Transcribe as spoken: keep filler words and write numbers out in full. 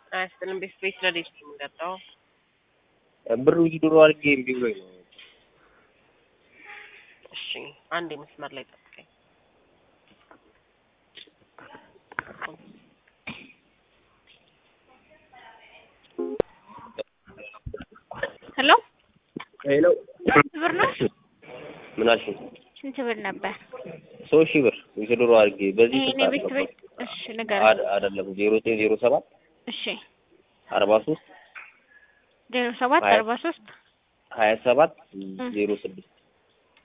አያስጥልም። ቤት ቤት ለዴት ነው የምንገጣው። ብሩ ይድሮ አድርጌ እምቢ ብሎኝ ነው። እሺ አንዴ መስመር ላይ ጠብቀኝ። ሄሎ ሄሎ ብር ነው? ምን አልሽኝ? ስንት ብር ነበር? ሶስት ሺህ ብር ይድሮ አድርጌ በዚህ እኔ ቤት ቤት እሺ ነገር አይደለም ዜሮ ዘጠኝ ዜሮ ሰባት እሺ አርባ ሶስት ዜሮ ሰባት አርባ ሶስት ሀያ ሰባት ዜሮ ስድስት